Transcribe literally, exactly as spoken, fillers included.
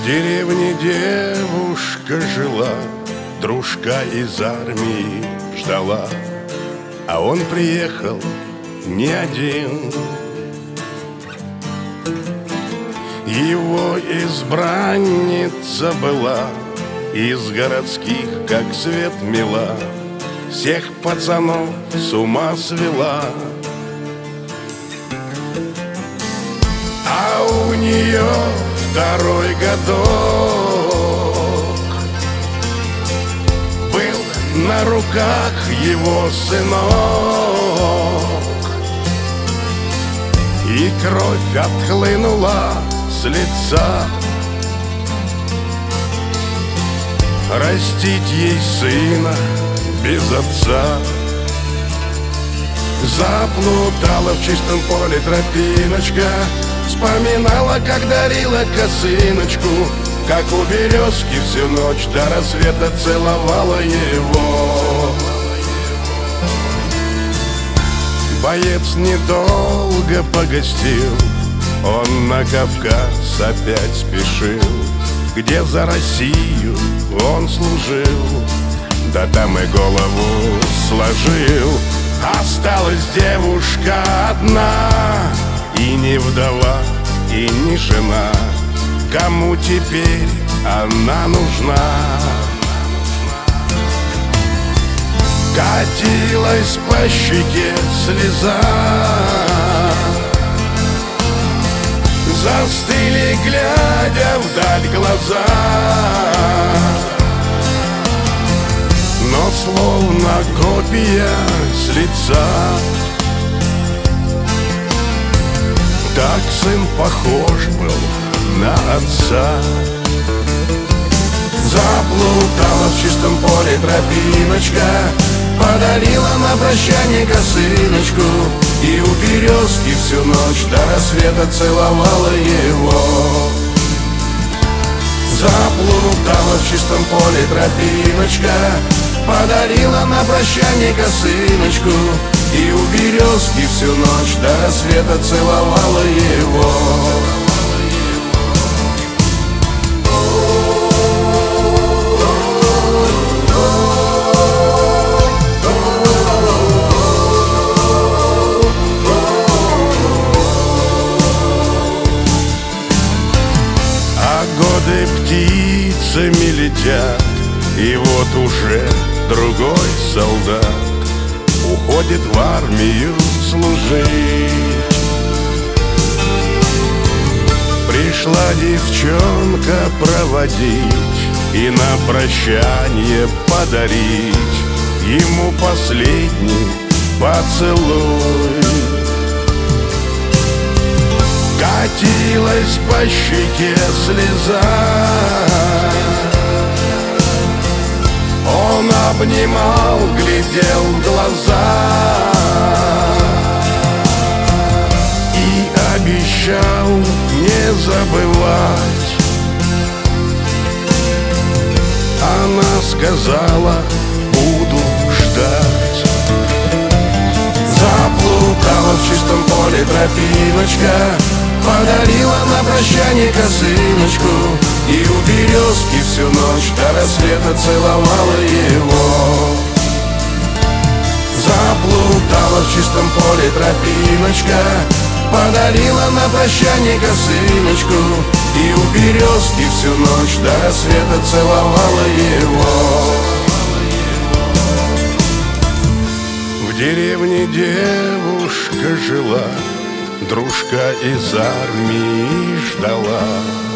В деревне девушка жила, дружка из армии ждала, а он приехал не один. Его избранница была из городских, как свет мила, всех пацанов с ума свела. А у нее второй годок, был на руках его сынок, и кровь отхлынула с лица. Растить ей сына без отца. Заплутала в чистом поле тропиночка, вспоминала, как дарила косыночку, как у березки всю ночь до рассвета целовала его. Боец недолго погостил, он на Кавказ опять спешил, где за Россию он служил, да там и голову сложил. Осталась девушка одна, и не вдова, и не жена. Кому теперь она нужна? Катилась по щеке слеза, застыли, глядя вдаль глаза. Но словно копия с лица, так сын похож был на отца. Заплутала в чистом поле тропиночка, подарила на прощание косыночку, и у березки всю ночь до рассвета целовала его. Заплутала в чистом поле тропиночка, подарила на прощание косыночку, и у березки всю ночь до рассвета целовала его. Годы птицами летят, и вот уже другой солдат уходит в армию служить. Пришла девчонка проводить и на прощание подарить ему последний поцелуй. Катилась по щеке слеза, он обнимал, глядел в глаза и обещал не забывать. Она сказала: буду ждать. Заплутала в чистом поле тропиночка, подарила на прощание косыночку, и у березки всю ночь до рассвета целовала его. Заплутала в чистом поле тропиночка, подарила на прощание косыночку, и у березки всю ночь до рассвета целовала его. В деревне девушка жила, дружка из армии ждала.